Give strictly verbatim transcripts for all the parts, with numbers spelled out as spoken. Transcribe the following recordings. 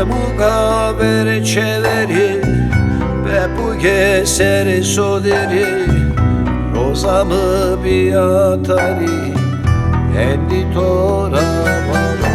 Shemuga vere çeveri ve bu geseri soderi rozamı bir atari endi tora bana.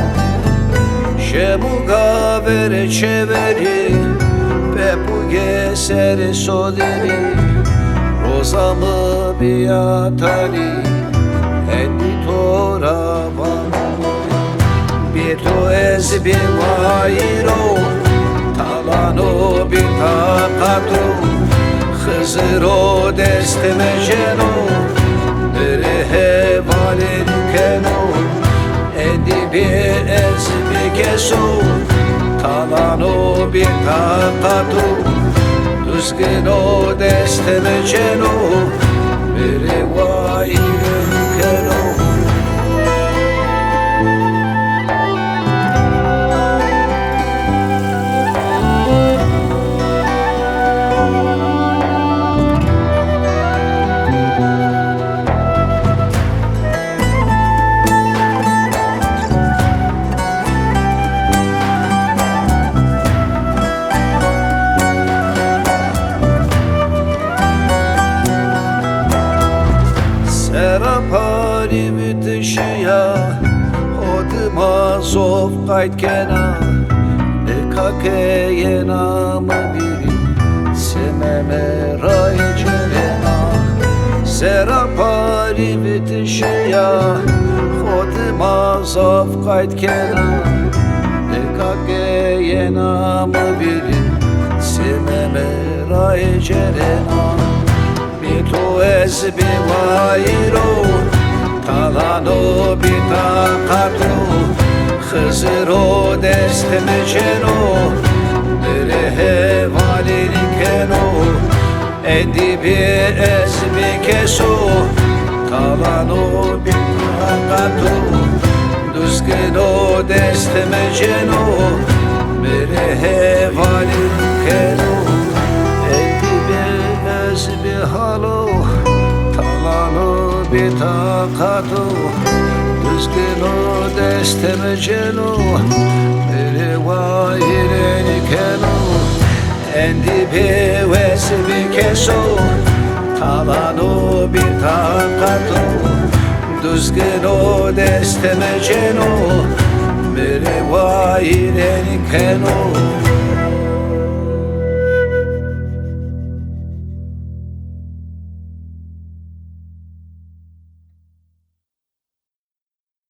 Shemuga vere çeveri ve bu geseri soderi rozamı bir atari endi tora bana. Bir to ez bir vayro talano bir takato Hızro desteme jeno Dere hevaler keno Edi bir ez bir keso talano bir takato Düzgino desteme jeno Dere vayro keno. Serapari vitishya Odma zov qaytkena Ekake yena mabiri Sememe ray cerena Serapari vitishya Odma zov qaytkena Ekake yena mabiri Sememe ray cerena. To ez bir vayro talano bir takato Hızro desteme jeno Dere hevalini keno Edi bir ez bir keso talano bir takato Düzgino desteme jeno Dere hevalini keno bir halo talano bir takato Düzgino desteme jeno Dere vayireni keno Endi bir vesi bir keso talano bir takato Düzgino desteme jeno Dere vayireni keno.